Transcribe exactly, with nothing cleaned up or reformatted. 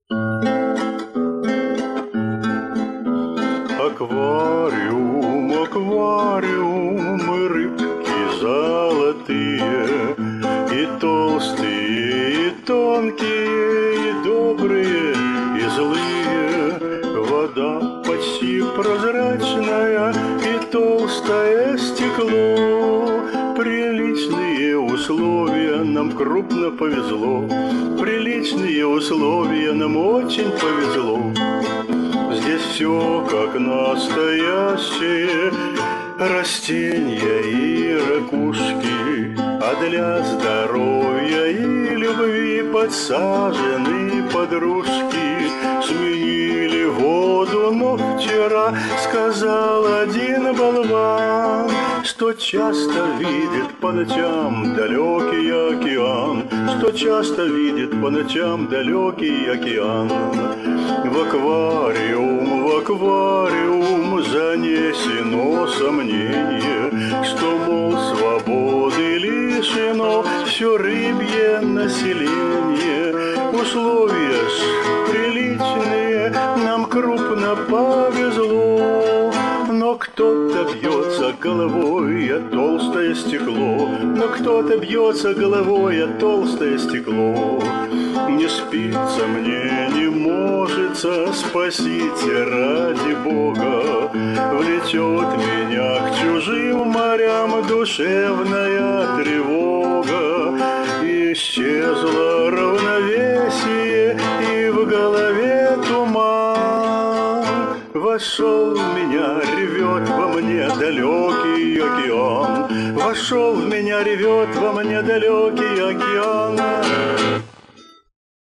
Аквариум, аквариум, рыбки золотые, и толстые, и тонкие, и добрые, и злые. Вода почти прозрачная, и толстое стекло. Приличные условия, нам крупно повезло. Приличные условия, нам очень повезло. Здесь все как настоящее, растения и ракушки, а для здоровья и любви подсажены подружки. Сменили воду, но вчера сказал один болван, что часто видит по ночам далекий океан, что часто видит по ночам далекий океан. В аквариум, в аквариум занесено сомнение, что, мол, свободы лишено все рыбье население. Условия ж приличные, нам крупно повезло. Но кто-то бьется головой о толстое стекло, но кто-то бьется головой о толстое стекло. Не спится мне, не можется, спасите ради Бога. Влечет меня к чужим морям душевная тревога. Исчезло равновесие, и в голове туман. Вошел в меня, ревет во мне далекий океан. Вошел в меня, ревет во мне далекий океан.